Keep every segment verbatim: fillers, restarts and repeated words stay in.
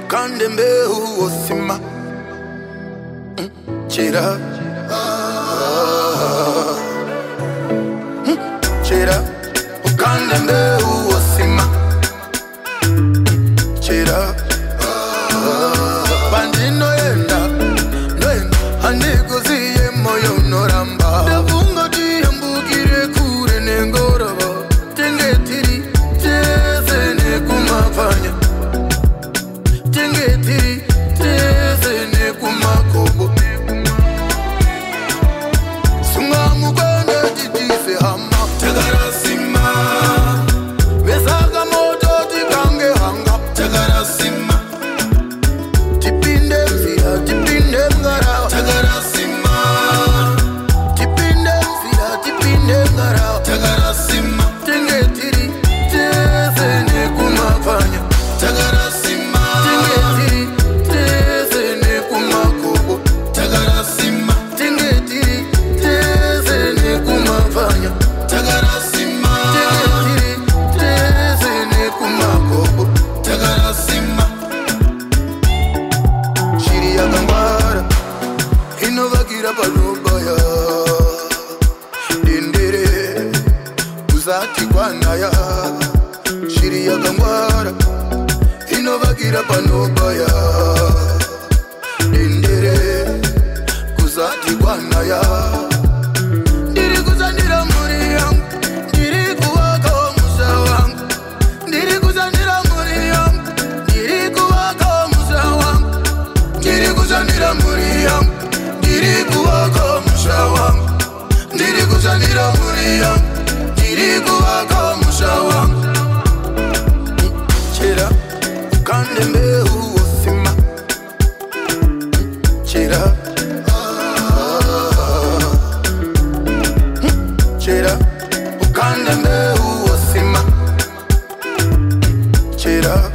ukandembe uosima chera chera ukandembe uosima chera bandino yenda noenda andikuziye moyo noramba ndafunga tiyambukire kure nengorova tengetiri tese nekumapfanya tengetiri tese nekumakobo sunga mukwenda titise hama tagarasima vesaga moto tikange hanga tagarasima tipinde mzira tipinde ngara tagarasima tipinde mzira tipinde ngara tagarasima tengetiri tese nekumapfanya tagarasima tengetiri tese nekumakobo tagarasima tengetiri tese nekumapfanya tagarasima tengetiri tese nekumakobo tagarasima shiri yakangwara inovakira panobaya dendere usati kwanaya shiri yakangwara inovakira panobaya dendere kusati kwanaya ndiri kuzandira muri yangu ndiri kuvaka musa wangu ndiri kuzandira muri yangu ndiri kuvaka musa wangu ndiri kuzandira muri yangu ndiri kuvaka musa wangu ndiri kuzandira muri yangu ndiri kuvaka musa wangu chera ukandembe uosima chera chera ukandembe uosima chera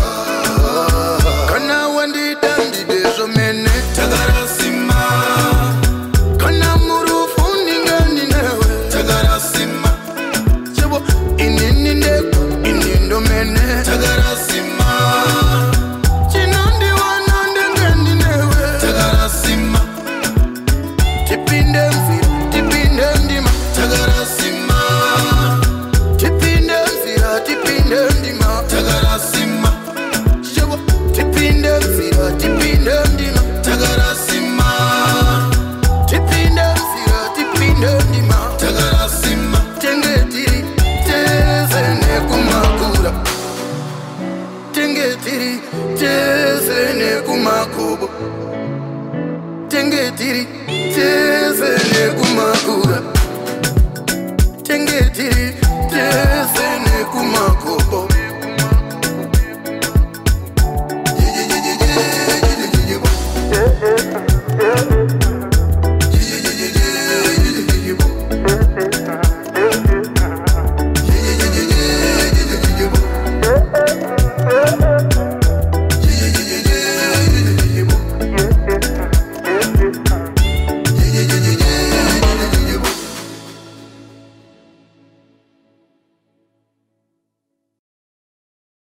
kana wandida ndidezo mene tagarasima kana murufu ninganinewe tagarasima chebo inini ndeko inindo mene tagarasima chinandi wanande nganinewe tagarasima tipinde mzira tipinde ndima tagarasima tipinde mzira tipinde ndima tagarasima chebo tipinde mzira tipinde ndima tagarasima tipinde mzira tipinde ndima tagarasima tengetiri tese nekumakura tengetiri tese nekumakobo tengetiri tese nekumakura tengetiri tese nekumakobo